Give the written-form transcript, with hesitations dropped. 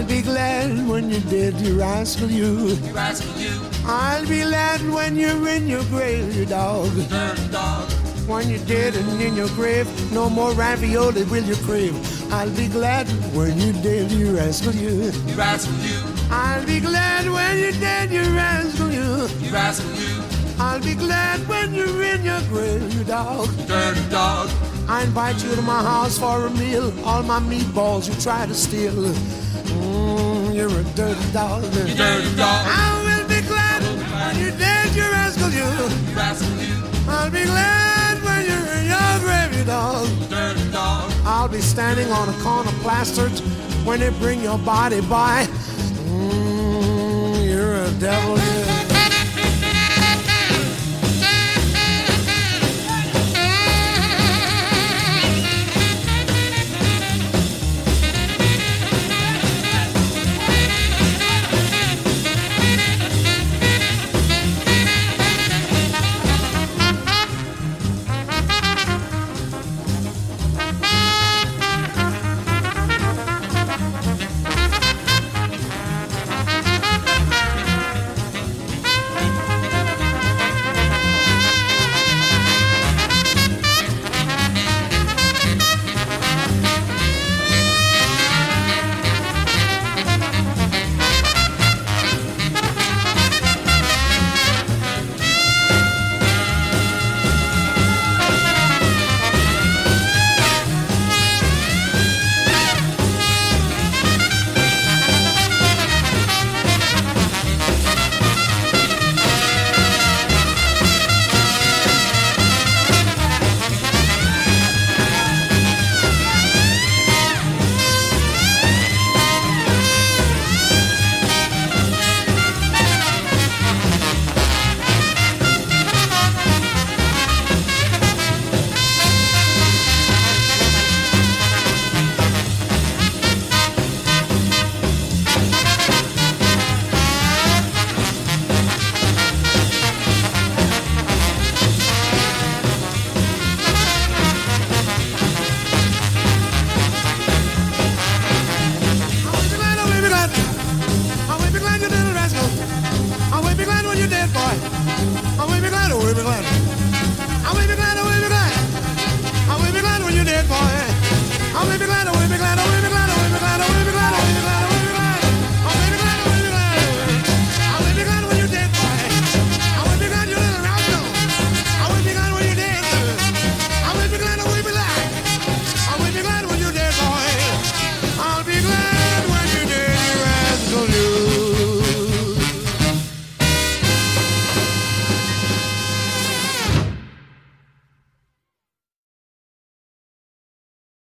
be glad when you're dead, you rascal you. You rascal you. I'll be glad when you're in your grave, you dog. Dirty dog. When you're dead and in your grave, no more ravioli will you crave. I'll be glad when you're dead, you rascal you. You rascal you. I'll be glad when you're dead, you rascal you. You rascal you. I'll be glad when you're in your grave, you dog. Dirty dog. I invite you to my house for a meal. All my meatballs you try to steal. You're a dirty dog. You dirty dog. I will be glad when you're dead, you rascal you. You rascal you. I'll be glad when you're in your grave, you dog. Dirty dog. I'll be standing on a corner plastered when they bring your body by. You're a devil.